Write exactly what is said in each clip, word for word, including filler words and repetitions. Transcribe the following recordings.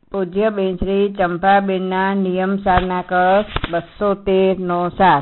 પૂજ્ય બેન શ્રી ચંપાબેનના નિયમ સારના કળશ બસો તેર નો સાર.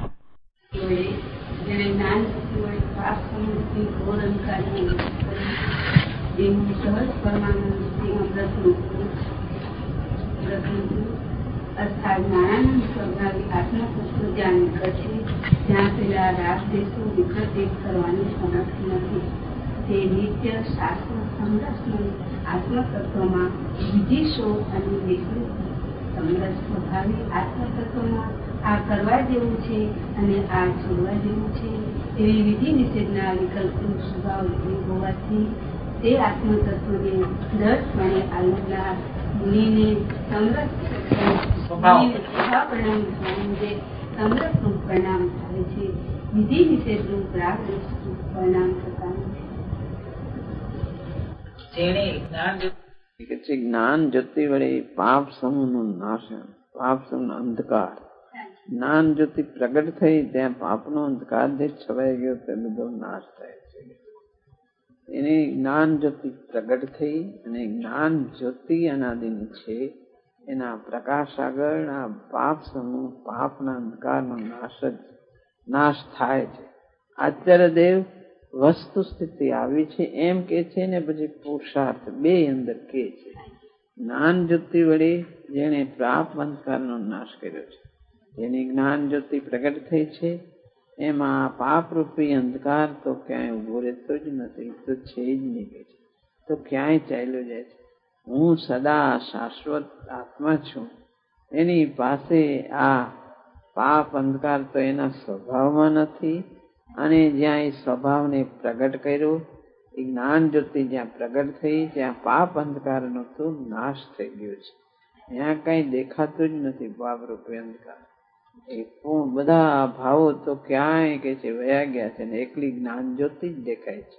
અર્થાત જ્ઞાનાનંદ સ્વભાવી આત્મતત્વ જ્યાં નીકળશે ત્યાં પેલા રાગ દેશો વિકૃત કરવાની સમર્થ નથી. તે નિત્ય શાસ્ત્ર સમરસનું આત્મતત્વમાં વિધિશો અને વિકૃત સમરસ સ્વભાવી આત્મતત્વમાં આ કરવા જેવું છે અને આ છોડવા જેવું છે એવી વિધિ નિષેધના વિકલ્પનો સ્વભાવ હોવાથી તે આત્મતત્વને દૃઢપણે આલમનાર મુનિને સમરસ સમરસનું પરિણામ થાય છે. વિધિ નિષેધનું પ્રાગ પરિણામ થતા નથી. જ્ઞાન જ્યોતિ વડે પાપ સમૂહનું નાશન, પાપ સમૂહ અંધકાર. જ્ઞાન જ્યોતિ પ્રગટ થઈ ત્યાં પાપનો અંધકાર જે છવાઈ ગયો તે બધો નાશ થાય છે. એની જ્ઞાન જ્યોતિ પ્રગટ થઈ અને જ્ઞાન જ્યોતિ અનાદિની છે. એના પ્રકાશ આગળ આ પાપ સમૂહ પાપના અંધકારનો નાશ જ નાશ થાય છે. આચાર્યદેવ વસ્તુ સ્થિતિ આવી છે એમ કે છે ને પછી પુરુષાર્થ બે અંદર કે છે. જ્ઞાન જ્યોતિ વડે જેને પાપ અંધકારનો નાશ કર્યો છે, જેની જ્ઞાન જ્યોતિ પ્રગટ થઈ છે, એમાં પાપ રૂપી અંધકાર તો ક્યાંય ઉભો રહેતો જ નથી, તો છે જ નહીં કે છે, તો ક્યાંય ચાલ્યો જાય છે. હું સદા શાશ્વત આત્મા છું. એની પાસે આ પાપ અંધકાર તો એના સ્વભાવમાં નથી. અને જ્યાં એ સ્વભાવને પ્રગટ કર્યો, એ જ્ઞાન જ્યોતિ જ્યાં પ્રગટ થઈ ત્યાં પાપ અંધકારનો તો નાશ થઈ ગયો છે. ત્યાં કઈ દેખાતું જ નથી પાપ રૂપી અંધકાર. એ બધા ભાવો તો ક્યાંય કે છે વયા ગયા છે ને એકલી જ્ઞાન જ્યોતિ જ દેખાય છે.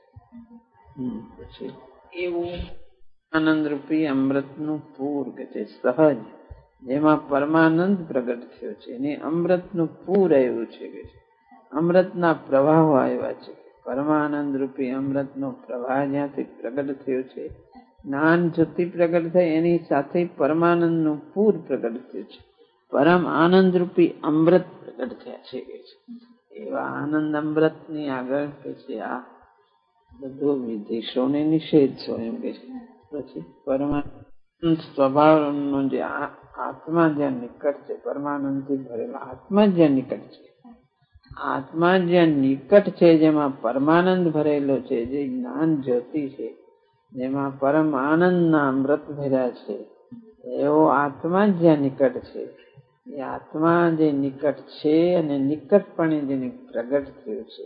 પછી એવું આનંદ રૂપી અમૃતનું પૂર કે છે સહજ, જેમાં પરમાનંદ પ્રગટ થયો છે. એને અમૃતનું પૂર આવ્યું છે કે છે અમૃતના પ્રવાહો આવ્યા છે. પરમાનંદ રૂપી અમૃતનો પ્રવાહ જ્યાંથી પ્રગટ થયો છે, જ્ઞાન જ્યોતિ પ્રગટ થઈ એની સાથે પરમાનંદનું પૂર પ્રગટ થયું છે. પરમ આનંદ રૂપી અમૃત પ્રગટ થયા છે કે છે. એવા આનંદ અમૃત ની આગળ કે છે આ બધો વિદેશો ને નિષેધ છો એમ કે છે. પછી પરમાનંદ સ્વભાવનો જે આત્મા જ્યાં નિકટ છે, પરમાનંદ થી ભરેલા આત્મા જ્યાં નિકટ છે, આત્મા જ્યાં નિકટ છે, જેમાં પરમાનંદ ભરેલો છે, જે જ્ઞાન જ્યોતિ છે, જેમાં પરમ આનંદના અમૃત ભર્યા છે, એવો આત્મા જ્યાં નિકટ છે, એ આત્મા જે નિકટ છે અને નિકટપણે જેને પ્રગટ થયું છે,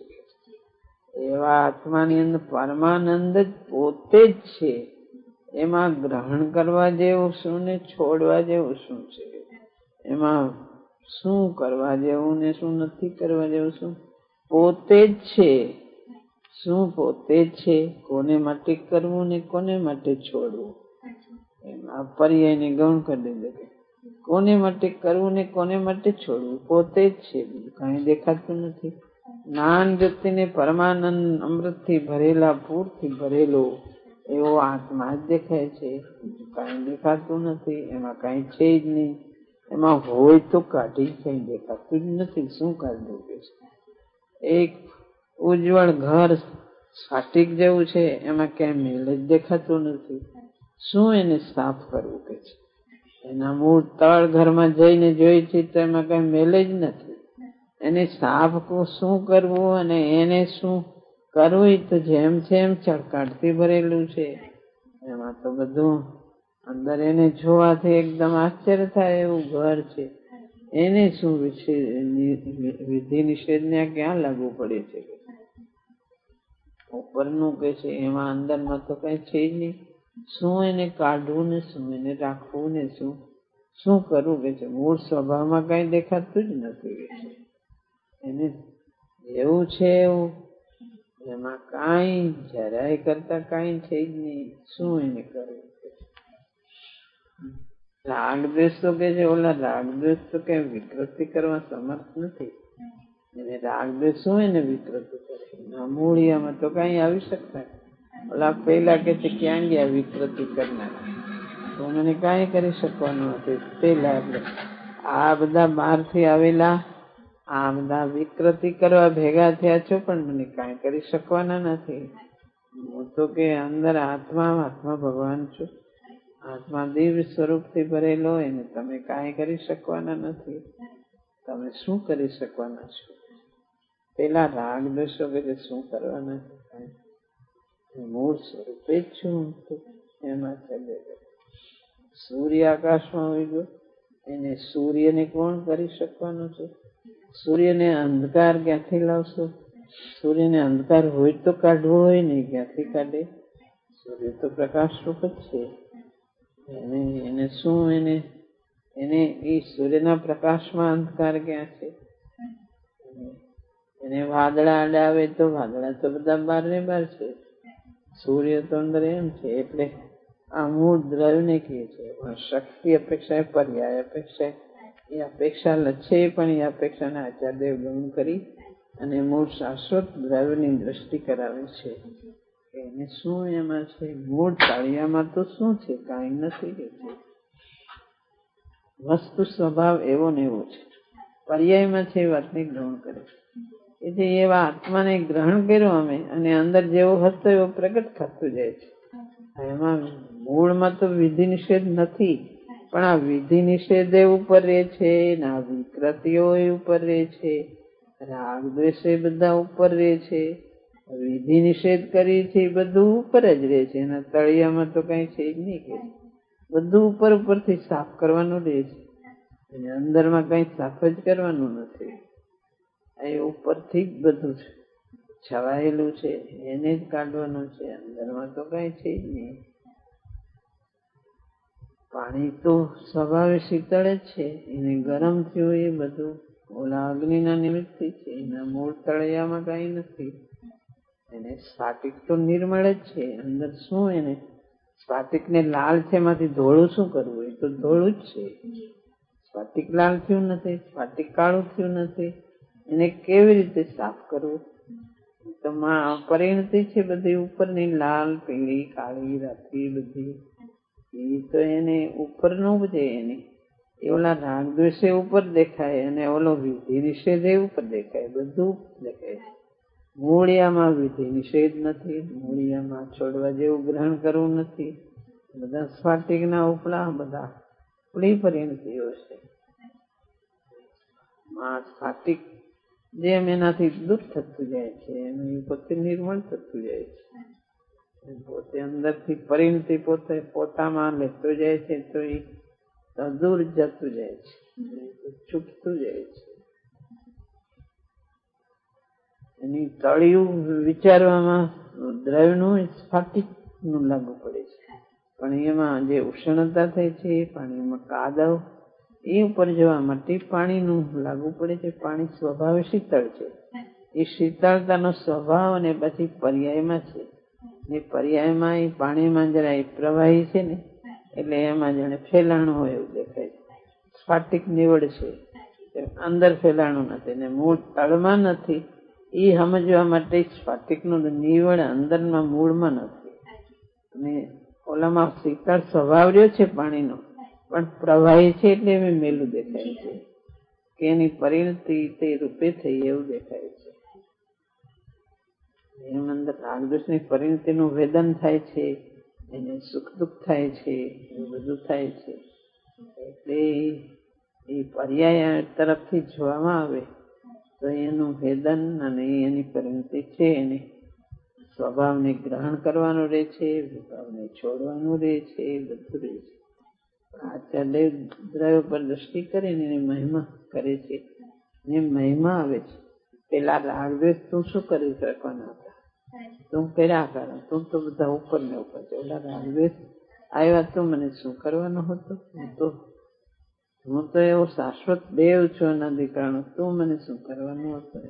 એવા આત્માની અંદર પરમાનંદ જ પોતે જ છે. એમાં ગ્રહણ કરવા જેવું શું ને છોડવા જેવું શું છે? એમાં શું કરવા જેવું ને શું નથી કરવા જેવું? શું પોતે જ છે. શું પોતે જ છે? કોને માટે કરવું ને કોને માટે છોડવું? એમાં પર્યાયને ગૌણ કરી દીધું કે કોને માટે કરવું ને કોને માટે છોડવું પોતે જ છે, બીજું કઈ દેખાતું નથી. જ્ઞાન જ્યોતિને પરમાનંદ અમૃતથી ભરેલા પૂરથી ભરેલો એવો આત્મા જ દેખાય છે, બીજું કઈ દેખાતું નથી. એમાં કઈ છે જ નહીં. એમાં હોય તો કાઢી કઈ દેખાતું જ નથી. શું કાઢવું કે છે? એક ઉજ્જવળ ઘર સ્ફટિક જેવું છે, એમાં ક્યાંય મેલ જ દેખાતું નથી. શું એને સાફ કરવું કે છે? એના મૂળ તળ ઘરમાં જઈને જોઈ છે તો એમાં કઈ મેલ જ નથી. એને સાફ શું કરવું અને એને શું કરવું તો જેમ છે એમ ચળકાટથી ભરેલું છે. એમાં તો બધું અંદર એને જોવાથી એકદમ આશ્ચર્ય થાય એવું ઘર છે. એને શું વિધિ નિષેધ ને ક્યાં લાગુ પડે છે? ઉપરનું કે છે એમાં અંદરમાં તો કઈ છે જ નહીં. શું એને કાઢવું ને શું એને રાખવું ને શું શું કરવું કે છે? મૂળ સ્વભાવમાં કઈ દેખાતું જ નથી કે છે. એને એવું છે એવું એમાં કઈ જરાય કરતા કઈ છે જ નહીં. શું એને કરવું? રાગ દ્વેષ તો કે છે ઓલા રાગ દ્વેષ તો કઈ વિકૃતિ કરવા સમર્થ નથી. એને રાગ દ્વેષ શું એને વિકૃતિ કરે? મૂળિયામાં તો કઈ આવી શકતા. ઓલા પેલા કે છે ક્યાં ગયા વિકૃતિ કરનાર? તું મને કાંઈ કરી શકવાનું નથી. પેલા આપણે આ બધા બહારથી આવેલા આ બધા વિકૃતિ કરવા ભેગા થયા છો, પણ મને કાંઈ કરી શકવાના નથી. હું તો કે અંદર આત્મા આત્મા ભગવાન છું. આત્મા દિવ્ય સ્વરૂપથી ભરેલો એને તમે કાંઈ કરી શકવાના નથી. તમે શું કરી શકવાના છો? પેલા રાગ દ્વેષો કે શું કરવાના છે? મૂળ સ્વરૂપે જ છું. એમાં ચાલે સૂર્ય આકાશમાં હોય ગયો, એને સૂર્યને કોણ કરી શકવાનું છે? સૂર્યને અંધકાર ક્યાંથી લાવશો? સૂર્યને અંધકાર હોય તો કાઢવો હોય ને, ક્યાંથી કાઢે? સૂર્ય તો પ્રકાશ રૂપ જ છે. એને એને શું એને એને એ સૂર્યના પ્રકાશમાં અંધકાર ક્યાં છે? એને વાદળા અડાવે તો વાદળા તો બધા બાર ને બાર છે. સૂર્ય તો અંદર એમ છે. એટલે આ મૂળ દ્રવ્યને કહે છે. શક્તિ અપેક્ષા પર્યાય અપેક્ષા એ અપેક્ષા લચ્છે, પણ એ અપેક્ષાને આચાર્યદેવ ગૌણ કરી અને મૂળ શાશ્વત દ્રવ્યની દ્રષ્ટિ કરાવે છે. એને શું એમાં છે? મૂળ તળિયામાં તો શું છે? કાંઈ નથી. કે છે વસ્તુ સ્વભાવ એવો ને એવો છે. પર્યાયમાં છે એ વાતને ગ્રહણ કરે છે. એટલે એવા આત્માને ગ્રહણ કર્યો અમે, અને અંદર જેવો હતો એવો પ્રગટ થતો જાય છે. એમાં મૂળમાં તો વિધિ નિષેધ નથી, પણ આ વિધિ નિષેધ ઉપર રહે છે ને, આ વિકૃતિઓ ઉપર રહે છે, રાગ દ્વેષ એ બધા ઉપર રહે છે. વિધિ નિષેધ કરી છે એ બધું ઉપર જ રહે છે. એના તળિયામાં તો કઈ છે જ નહીં. કે બધું ઉપર ઉપરથી સાફ કરવાનું રહે છે, અને અંદરમાં કઈ સાફ જ કરવાનું નથી. એ ઉપરથી જ બધું છવાયેલું છે, એને જ કાઢવાનું છે. અંદરમાં તો કઈ છે જ નહીં. પાણી તો સ્વભાવે શીતળ જ છે. એને ગરમ થયું એ બધું ઓલા અગ્નિના નિમિત્તથી છે. એના મૂળ તળિયામાં કઈ નથી. એને સ્ફાટિક તો નિર્મળ જ છે. અંદર શું એને સ્ફાટિક ને લાલ છે, એમાંથી ધોળું શું કરવું? એ તો ધોળું જ છે. સ્ફાટિક લાલ થયું નથી, સ્ફાટિક કાળું થયું નથી. એને કેવી રીતે સાફ કરવું? તો પરિણતિ છે બધી ઉપરની, લાલ પીળી કાળી રાતી બધી. એ તો એને ઉપરનું છે. એને એ ઓલા રાગ દ્વેષે ઉપર દેખાય, અને ઓલો વિધિ નિષેધે ઉપર દેખાય, બધું દેખાય. મૂળિયામાં વિધિ નિષેધ નથી. મૂળિયામાં છોડવા જેવું ગ્રહણ કરવું નથી. બધા સ્ફાટિક ના ઉપલા બધા ઉપલી પરિણતિઓ છે. સ્ફાટિક જેમ એનાથી દૂર થતું જાય છે, એમ પોતે નિર્મળ થતું જાય છે. પોતે અંદરથી પરિણતિ પોતે પોતામાં લેતો જાય છે, તો એ દૂર જતું જાય છે, છૂટતું જાય છે. એની તળિયું વિચારવામાં દ્રવ્યનું સ્ફાટિક નું લાગુ પડે છે, પણ એમાં જે ઉષ્ણતા થઈ છે, પાણીમાં કાદવ એ ઉપર જવા માટે પાણીનું લાગુ પડે છે. પાણી સ્વભાવે શીતળ છે. એ શીતળતાનો સ્વભાવ અને પછી પર્યાયમાં છે. એ પર્યાયમાં એ પાણીમાં જરા એ પ્રવાહી છે ને, એટલે એમાં જાણે ફેલાણું હોય એવું દેખાય છે. સ્ફાટિક નિવડ છે, અંદર ફેલાણું નથી ને મૂળ તળમાં નથી. એ સમજવા માટે સ્ફાટિકનું નિવડ અંદરના મૂળમાં નથી. અને ઓલામાં શીતળ સ્વભાવ રહ્યો છે પાણીનો, પણ પ્રવાહી છે એટલે એમ મેલું દેખાય છે, કે એની પરિણતિ તે રૂપે થઈ એવું દેખાય છે. એમ અંદર રાગદ્વેષની પરિણતિનું વેદન થાય છે, એને સુખ દુઃખ થાય છે, એવું બધું થાય છે. એટલે એ પર્યાય તરફથી જોવામાં આવે તો એનું વેદન અને એની પરિણતિ છે. એને સ્વભાવને ગ્રહણ કરવાનું રહે છે, વિભાવને છોડવાનું રહે છે, એ બધું રહે છે. આચાર્ય દ્રવ્ય પર દ્રષ્ટિ કરીને એની મહિમા કરે છે. એ મહિમા આવે છે. પેલા રાગદ્વેષ તું શું કરી શકવાના હતા? તું કર્યા કરો, તું તો બધા ઉપર ને ઉપર છે. ઓલા રાગદ્વેષ આવ્યા તો મને શું કરવાનું હતું? હું તો હું તો એવો શાશ્વત દેવ છું એના દીકરાનો, તું મને શું કરવાનું હતું?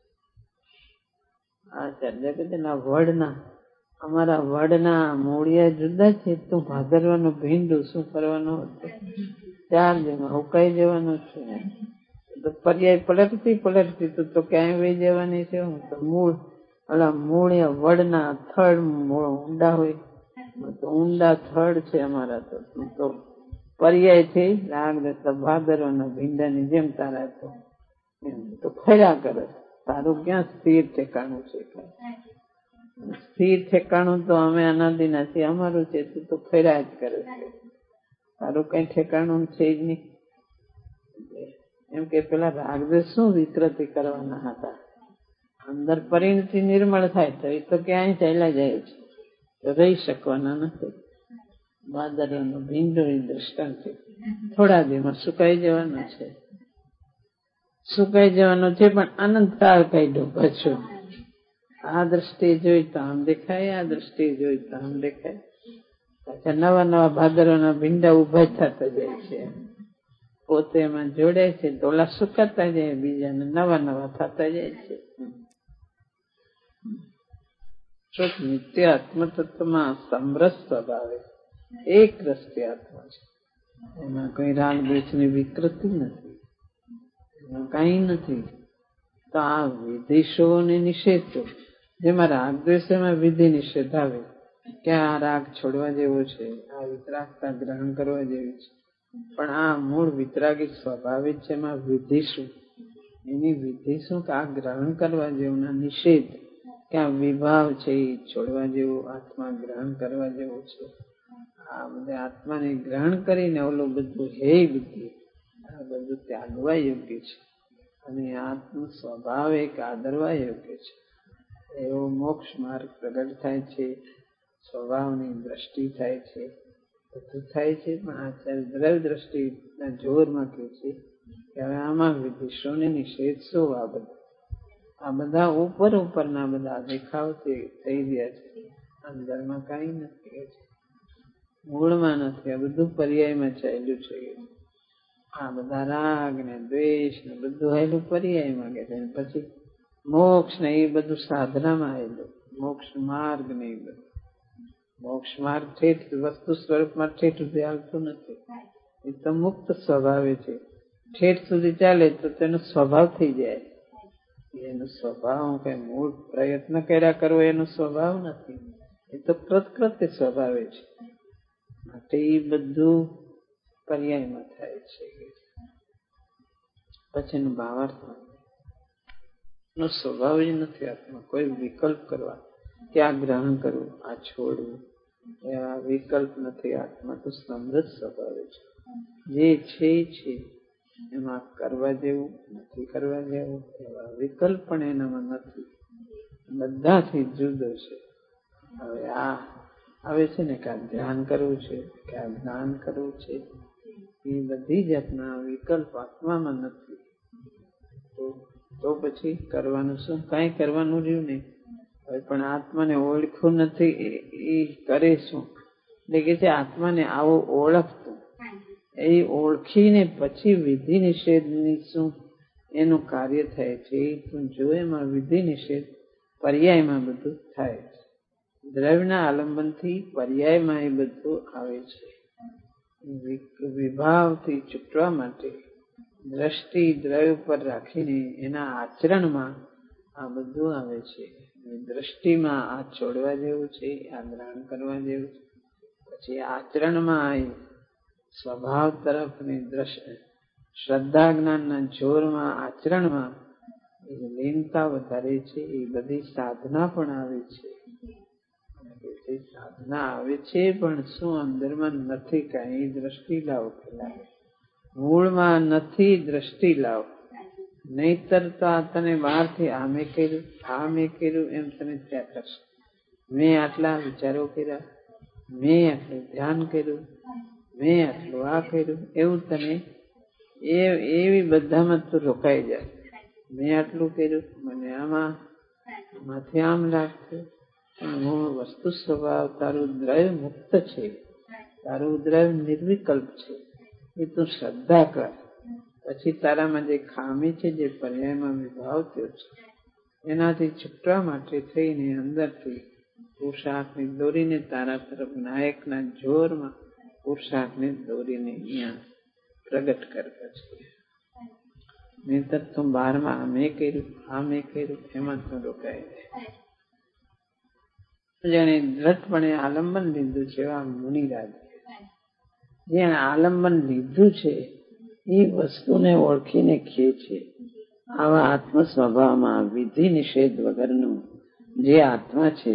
આચાર્ય કે તેના વડના અમારા વડના મૂળિયા જુદા છે. તું ભાદરવાનું ભીંડું શું કરવાનું હતું? ચાર દિનમાં ઉકાઈ જવાનું છે. તો પર્યાય પલટતી પલટતી તું તો ક્યાંય વહી જવાની છે. હું તો મૂળ ઓલા મૂળિયા વડના થડ ઊંડા હોય, તો ઊંડા થડ છે અમારા તો તું તો પર્યાય થી રાગ દેતા ભાદરવાના ભીંડાની જેમ તારા તો એમ તો ફર્યા કરે. તારું ક્યાં સ્થિર ઠેકાણું છે? સ્થિર ઠેકાણું તો અમે અનાદિ નથી, અમારું છે. તું તો ફર્યા જ કરે છે, તારું કઈ ઠેકાણું છે જ નહીં. એમ કે પેલા રાગદેશ શું વિકૃતિ કરવાના હતા? અંદર પરિણતિ નિર્મળ થાય તો એ તો ક્યાંય ચાલ્યા જાય છે, તો રહી શકવાના નથી. ભાદરવાનો ભીંડો એ દ્રષ્ટાંત છે. થોડા દિવસમાં સુકાઈ જવાનો છે, સુકાઈ જવાનો છે, પણ અનંતકાળ કાઢ્યો પાછો. આ દ્રષ્ટિએ જોઈ તો આમ દેખાય, આ દ્રષ્ટિએ જોઈ તો આમ દેખાય. પાછા નવા નવા ભાદરવાના ભીંડા ઉભા થતા જાય છે. પોતે એમાં જોડાય છે, તોલા સુકાતા જાય, બીજાને નવા નવા થતા જાય છે. નિત્ય આત્મતત્વમાં સમરસ સ્વભાવે એક રસ્તે આત્મા છે. એમાં કઈ રાગ દ્વેષની વિકૃતિ નથી, એમાં કઈ નથી. તો આ વિધિશો અને નિષેધો, જેમાં રાગ દ્વેષ એમાં વિધિ નિષેધ આવે કે આ રાગ છોડવા જેવો છે, આ વિતરાગતા ગ્રહણ કરવા જેવી છે. પણ આ મૂળ વિતરાગી સ્વભાવિક છે, એમાં વિધિ શું? એની વિધિ શું કે આ ગ્રહણ કરવા જેવું ના નિષેધ, કે આ વિભાવ છે એ છોડવા જેવું, આત્મા ગ્રહણ કરવા જેવું છે. આ બધા આત્માને ગ્રહણ કરીને ઓલું બધું હે બુદ્ધિ, આ બધું ત્યાગવા યોગ્ય છે. અને આત્મ સ્વભાવ એક આદરવા યોગ્ય છે. એવો મોક્ષ માર્ગ પ્રગટ થાય છે, સ્વભાવની દ્રષ્ટિ થાય છે, બધું થાય છે. પણ આચાર્ય દ્રવ્ય દ્રષ્ટિના જોરમાં કહે છે કે હવે આમાં વિધિશો ને નિષેધ શું? આ બધા આ બધા ઉપર ઉપરના બધા દેખાવ થઈ રહ્યા છે, અંદરમાં કઈ નથી, મૂળમાં નથી. આ બધું પર્યાયમાં ચાલ્યું છે. આ બધા રાગ ને દ્વેષ ને બધું આવેલું પર્યાયમાં કે પછી મોક્ષ ને એ બધું સાધનામાં આવેલું. મોક્ષ માર્ગ ને એ બધું, મોક્ષ માર્ગ ઠેઠ વસ્તુ સ્વરૂપમાં ઠેઠ સુધી આવતું નથી. એ તો મુક્ત સ્વભાવે છે. ઠેઠ સુધી ચાલે તો તેનો સ્વભાવ થઈ જાય. એનો સ્વભાવ કઈ મૂળ પ્રયત્ન કર્યા કરવો એનો સ્વભાવ નથી, એ તો કૃતકૃત્ય સ્વભાવે છે. માટે એ બધું પર્યાયમાં થાય છે. પછી એનો ભાવાર્થ નો સ્વભાવ જ નથી આત્મા કોઈ વિકલ્પ કરવા કે આ ગ્રહણ કરવું, આ છોડવું, એવા વિકલ્પ નથી. આત્મા તો સમૃદ્ધ સ્વભાવે છે. જે છે છે એમાં કરવા જેવું નથી, કરવા જેવું એવા વિકલ્પ પણ એનામાં નથી. બધાથી જુદો છે. હવે આ આવે છે ને કે આ ધ્યાન કરવું છે, કે આ જ્ઞાન કરવું છે, એ બધી જાતના વિકલ્પ આત્મામાં નથી. તો પછી કરવાનું શું? કઈ કરવાનું રહ્યું નહીં. હવે પણ આત્માને ઓળખવું નથી, એ કરે શું? એટલે કે છે આત્માને આવો ઓળખતું, એ ઓળખીને પછી વિધિ નિષેધની શું એનું કાર્ય થાય છે. એ તું જો, એમાં વિધિ નિષેધ પર્યાયમાં બધું થાય છે. દ્રવ્યના આલંબનથી પર્યાયમાં એ બધું આવે છે. વિભાવથી છૂટવા માટે દ્રષ્ટિ દ્રવ્ય પર રાખીને એના આચરણમાં આ બધું આવે છે. દ્રષ્ટિમાં આ છોડવા જેવું છે, આ ગ્રહણ કરવા જેવું છે. પછી આચરણમાં સ્વભાવ તરફની દ્રષ્ટિ, શ્રદ્ધા જ્ઞાનના જોરમાં આચરણમાં લીનતા વધારે છે. એ બધી સાધના પણ આવે છે. સાધના આવે છે પણ શું અંદરમાં નથી? કઈ દ્રષ્ટિ લાવો પેલા મૂળમાં નથી, દ્રષ્ટિ લાવો. નહીતર તો આ તને બહારથી આ મેં કર્યું, આ મેં કર્યું એમ તને ત્યાં કરશે. મેં આટલા વિચારો કર્યા, મેં આટલું ધ્યાન કર્યું, મેં આટલું આ કર્યું, એવું તને એવી બધામાં તું રોકાઈ જાય. મેં આટલું કર્યું, મને આમાં માંથી આમ લાગતું. મૂળ વસ્તુ સ્વભાવ તારું દ્રવ્ય મુક્ત છે, તારું દ્રવ્ય નિર્વિકલ્પ છે. એ તું શ્રદ્ધા કર. પછી તારામાં જે ખામી છે, જે પર્યાયમાં વિભાવ થયો છે, એનાથી છૂટવા માટે થઈને અંદરથી પુરુષાર્થને દોરીને તારા તરફ નાયકના જોરમાં પુરુષાર્થને દોરીને અહીંયા પ્રગટ કરતા છે. નહીતર તું બહારમાં આ મેં કર્યું, આ મેં કર્યું એમાં તું રોકાય જાય. જેને દ્રઢપણે આલંબન લીધું છે એવા મુનિરાજ, જેને આલંબન લીધું છે એ વસ્તુને ઓળખીને ખે છે. આવા આત્મ સ્વભાવમાં વિધિ નિષેધ વગરનું જે આત્મા છે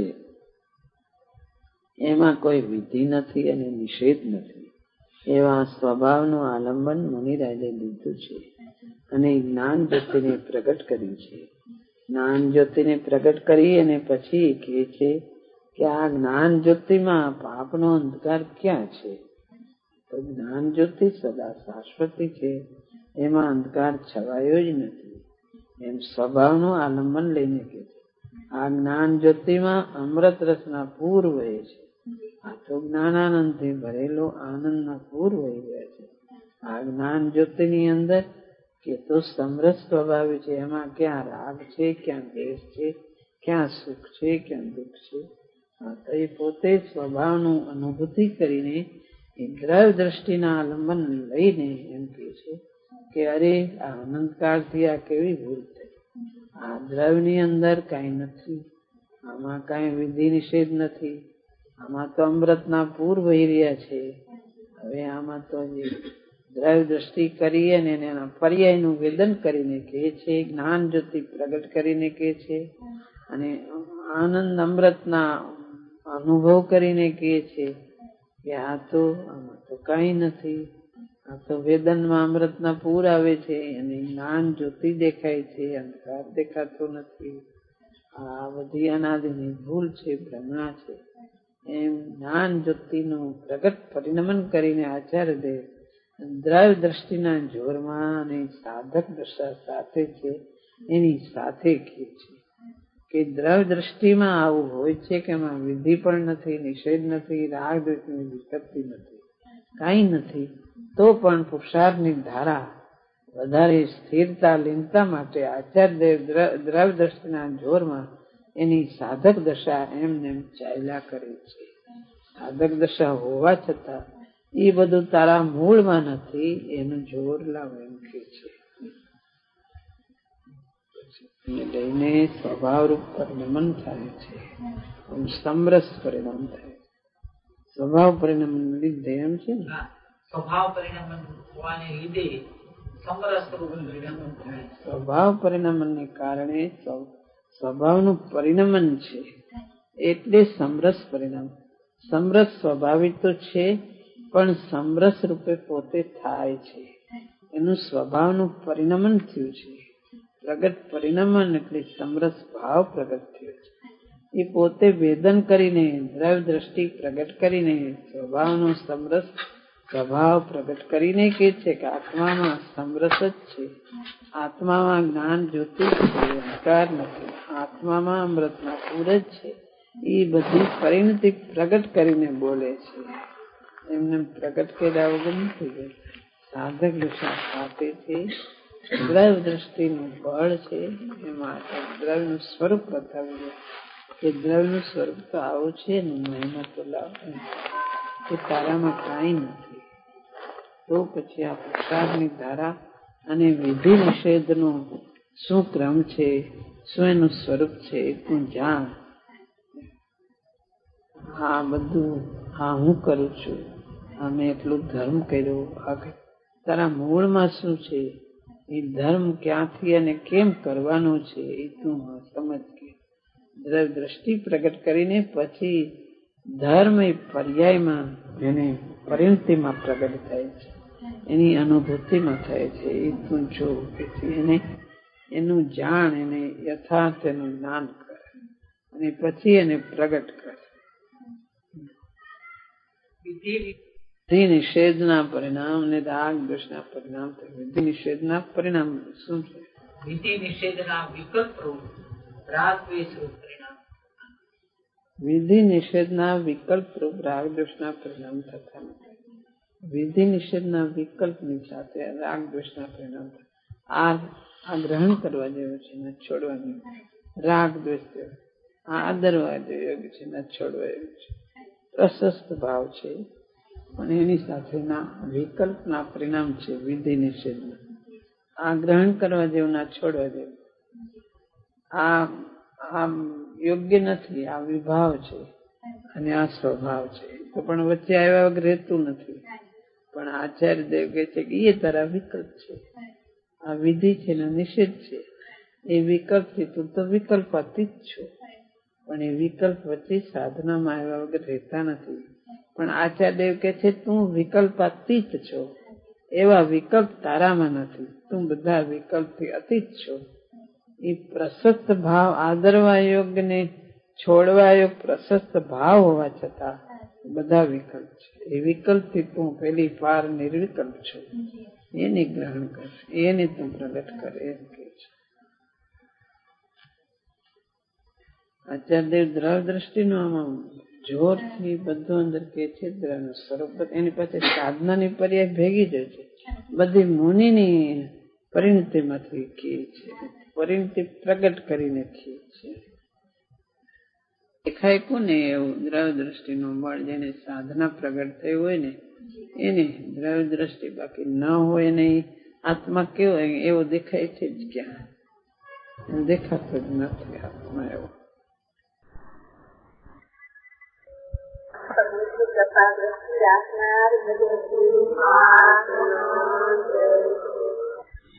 એમાં કોઈ વિધિ નથી અને નિષેધ નથી. એવા સ્વભાવનું આલંબન મુનિરાજે લીધું છે અને જ્ઞાન જ્યોતિને પ્રગટ કરી છે. જ્ઞાન જ્યોતિને પ્રગટ કરી અને પછી કહે છે કે આ જ્ઞાન જ્યોતિમાં પાપનો અંધકાર ક્યાં છે? તો જ્ઞાન જ્યોતિ સદા શાશ્વતી છે, એમાં અંધકાર છવાયો જ નથી. એમ સ્વભાવનું આલંબન લઈને કહે છે આ જ્ઞાન જ્યોતિમાં અમૃત રસના પૂર વહે છે. આ તો જ્ઞાનાનંદથી ભરેલો આનંદના પૂર વહી ગયા છે. આ જ્ઞાન જ્યોતિની અંદર કે તો સમરસ સ્વભાવ છે, એમાં ક્યાં રાગ છે, ક્યાં દ્વેષ છે, ક્યાં સુખ છે, ક્યાં દુઃખ છે. તો એ પોતે સ્વભાવનું અનુભૂતિ કરીને એ દ્રવ્ય દ્રષ્ટિના આલંબન લઈને એમ કહે છે કે અરે આ અનંતકાળથી આ કેવી ભૂલ થઈ. આ દ્રવ્યની અંદર કાંઈ નથી, આમાં કાંઈ વિધિ નિષેધ નથી, આમાં તો અમૃતના પૂર વહી રહ્યા છે. હવે આમાં તો દ્રવ્ય દ્રષ્ટિ કરી અને એના પર્યાયનું વેદન કરીને કહે છે, જ્ઞાન જ્યોતિ પ્રગટ કરીને કહે છે અને આનંદ અમૃતના અનુભવ કરીને કહે છે કે આ તો આમાં તો કઈ નથી. આ તો વેદનમાં અમૃતના પૂર આવે છે અને જ્ઞાન જ્યોતિ દેખાય છે, અંધકાર દેખાતો નથી. આ બધી અનાદિની ભૂલ છે, ભ્રમણા છે. એમ જ્ઞાન જ્યોતિનું પ્રગટ પરિણમન કરીને આચાર્ય દેવ દ્રવ્ય દ્રષ્ટિના જોરમાં અને સાધક દશા સાથે છે એની સાથે કહે છે કે દ્રવ્ય દ્રષ્ટિમાં આવું હોય છે કે એમાં વિધિ પણ નથી, નિષેધ નથી, રાગ દ્વેષની વિપત્તિ નથી, કાંઈ નથી. તો પણ પુરુષાર્થની ધારા વધારે સ્થિરતા લીનતા માટે આચાર્ય દેવ દ્રવ્ય દ્રષ્ટિના જોરમાં એની સાધક દશા એમને એમ ચાલ્યા કરે છે. સાધક દશા હોવા છતાં એ બધું તારા મૂળમાં નથી, એનું જોર લાવ એમ કે છે. લઈને સ્વભાવ રૂપ પરિણમન થાય છે, સમરસ પરિણામ થાય. સ્વભાવ પરિણમન લીધે એમ છે ને, સ્વભાવ પરિણમન હોવાને લીધે સમરસ પરિણામ થાય. સ્વભાવ પરિણમનને કારણે સ્વભાવનું પરિણમન છે એટલે સમરસ પરિણામ. સમરસ સ્વાભાવિક તો છે પણ સમરસ રૂપે પોતે થાય છે, એનું સ્વભાવનું પરિણમન થયું છે. પ્રગટ પરિણમન એટલે સમરસ ભાવ પ્રગટ થયો છે. એ પોતે વેદન કરીને દ્રવ્ય દ્રષ્ટિ પ્રગટ કરીને સ્વભાવનો સમરસ સ્વભાવ પ્રગટ કરીને કે છે કે આત્મામાં સમરસ જ છે, આત્મામાં જ્ઞાન જ્યોતિ છે, અંધકાર નથી, આત્મામાં અમૃતના પૂર જ છે. એ બધી પરિણતિ પ્રગટ કરીને બોલે છે. એમને પ્રગટ કર્યા વગર નથી ગયું. સાધક દશા સાથે છે, દ્રવ્ય દ્રષ્ટિનું બળ છે. એમાં દ્રવ્યનું સ્વરૂપ બતાવ્યું કે દ્રવ્યનું સ્વરૂપ તો આવું છે ને, મહિમા તો લાવ કે તારામાં કાંઈ નથી. તો પછી આ પુરુષાર્થની ધારા અને વિધિ નિષેધનો શું ક્રમ છે, શું એનું સ્વરૂપ છે એ તું જાણ. આ બધું હા હું કરું છું, અમે એટલું ધર્મ કર્યો, તારા મૂળમાં શું છે, એ ધર્મ ક્યાંથી અને કેમ કરવાનો છે એ તું સમજ કે. દ્રવ્ય દ્રષ્ટિ પ્રગટ કરીને પછી ધર્મ એ પર્યાયમાં એને પરિણતિમાં પ્રગટ થાય છે, એની અનુભૂતિમાં થાય છે. એ તું જો એને એનું જાણ, એને યથાર્થ એનું જ્ઞાન કર અને પછી એને પ્રગટ કર. વિધિ નિષેધના પરિણામ ને રાગ દ્વેષના પરિણામ. વિધિ નિષેધના પરિણામ શું છે? વિધિ નિષેધના વિકલ્પ રૂપ રાગ દ્વેષ રૂપ પરિણામ. વિધિ નિષેધના વિકલ્પ રૂપ રાગ દ્વેષના પરિણામ થતા નથી. વિધિ નિષેધના વિકલ્પની સાથે રાગ દ્વેષના પરિણામ આ આ ગ્રહણ કરવા જેવું છે, ન છોડવા જેવું. રાગ દ્વેષ આ આદરવા યોગ્ય છે, ન છોડવા એવું છે. પ્રશસ્ત ભાવ છે પણ એની સાથેના વિકલ્પના પરિણામ છે વિધિ નિષેધના. આ ગ્રહણ કરવા જેવું, ના છોડવા જેવું. આ આ યોગ્ય નથી, આ વિભાવ છે. અને આ સ્વભાવ છે. તો પણ વચ્ચે આવ્યા વગર રહેતું નથી. પણ આચાર્ય દેવ કહે છે કે એ તારા વિકલ્પ છે, આ વિધિ છે ને નિષેધ છે. એ વિકલ્પ થી તું તો વિકલ્પ અતીત છો, પણ એ વિકલ્પ વચ્ચે સાધનામાં આવ્યા વગર રહેતા નથી. પણ આચાર્ય દેવ કહે છે તું વિકલ્પ અતીત છો, એવા વિકલ્પ તારામાં નથી. તું બધા વિકલ્પ થી અતીત છો. એ પ્રશસ્ત ભાવ આદરવા યોગ્ય ને છોડવા યોગ્ય પ્રશસ્ત ભાવ હોવા છતાં બધા વિકલ્પ છે. એ વિકલ્પ થી તું પેલી પાર નિર્વિકલ્પ છો, એને ગ્રહણ કર, એને તું પ્રગટ કરે એમ કે છે. આચાર્ય દેવ દ્રવ દ્રષ્ટિનું આમાં જોરથી બધું અંદર કે છે. દ્રવ સ્વરૂપ એની પાસે સાધનાની પર્યાય ભેગી જાય છે. બધી મુનિની પરિણતિમાંથી કહે છે, પરિણતિ પ્રગટ કરીને કહે છે. દેખાય કોને એવું દ્રવ દ્રષ્ટિનું બળ જેને સાધના પ્રગટ થઈ હોય ને એને દ્રવ દ્રષ્ટિ, બાકી ન હોય ને આત્મા કેવો એવો દેખાય છે જ ક્યાં, દેખાતો જ નથી આત્મા એવો. Pag-ibig sa pag-ibig sa